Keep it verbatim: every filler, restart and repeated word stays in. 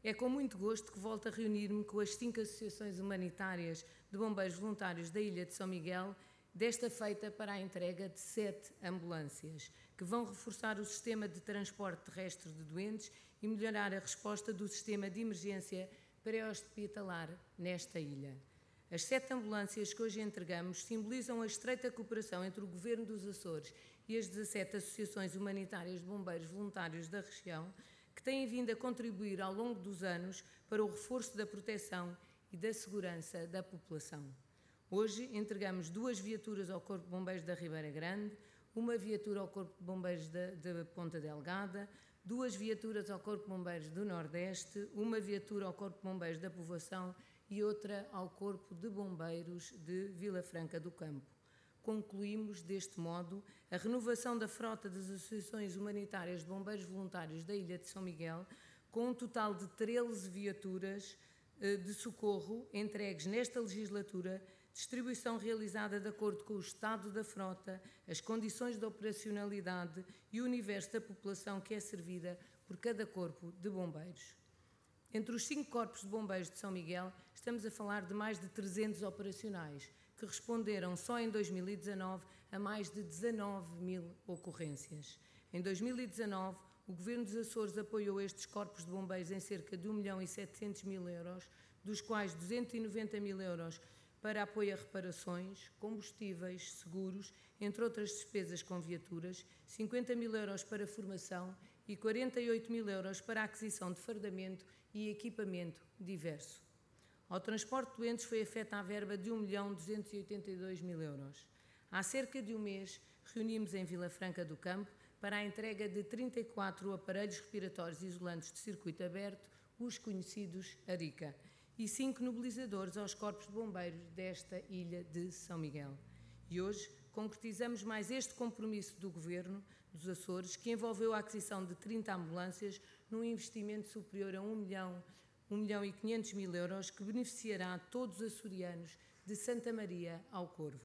É com muito gosto que volto a reunir-me com as cinco associações humanitárias de bombeiros voluntários da Ilha de São Miguel, desta feita para a entrega de sete ambulâncias, que vão reforçar o sistema de transporte terrestre de doentes e melhorar a resposta do sistema de emergência pré-hospitalar nesta ilha. As sete ambulâncias que hoje entregamos simbolizam a estreita cooperação entre o Governo dos Açores e as dezassete associações humanitárias de bombeiros voluntários da região, que têm vindo a contribuir ao longo dos anos para o reforço da proteção e da segurança da população. Hoje entregamos duas viaturas ao Corpo de Bombeiros da Ribeira Grande, uma viatura ao Corpo de Bombeiros da, da Ponta Delgada, duas viaturas ao Corpo de Bombeiros do Nordeste, uma viatura ao Corpo de Bombeiros da Povoação e outra ao Corpo de Bombeiros de Vila Franca do Campo. Concluímos, deste modo, a renovação da frota das associações humanitárias de bombeiros voluntários da Ilha de São Miguel, com um total de treze viaturas de socorro entregues nesta legislatura, distribuição realizada de acordo com o estado da frota, as condições de operacionalidade e o universo da população que é servida por cada corpo de bombeiros. Entre os cinco corpos de bombeiros de São Miguel, estamos a falar de mais de trezentos operacionais, que responderam só em dois mil e dezanove a mais de dezanove mil ocorrências. Em dois mil e dezanove, o Governo dos Açores apoiou estes corpos de bombeiros em cerca de um milhão e setecentos mil euros, dos quais duzentos e noventa mil euros para apoio a reparações, combustíveis, seguros, entre outras despesas com viaturas, cinquenta mil euros para formação e quarenta e oito mil euros para a aquisição de fardamento e equipamento diverso. Ao transporte de doentes foi afeta a verba de um milhão duzentos e oitenta e dois mil euros. Há cerca de um mês, reunimos em Vila Franca do Campo para a entrega de trinta e quatro aparelhos respiratórios isolantes de circuito aberto, os conhecidos ARICA, e cinco nebulizadores aos corpos de bombeiros desta ilha de São Miguel. E hoje concretizamos mais este compromisso do Governo dos Açores, que envolveu a aquisição de trinta ambulâncias num investimento superior a um milhão, um milhão e quinhentos mil euros, que beneficiará todos os açorianos de Santa Maria ao Corvo.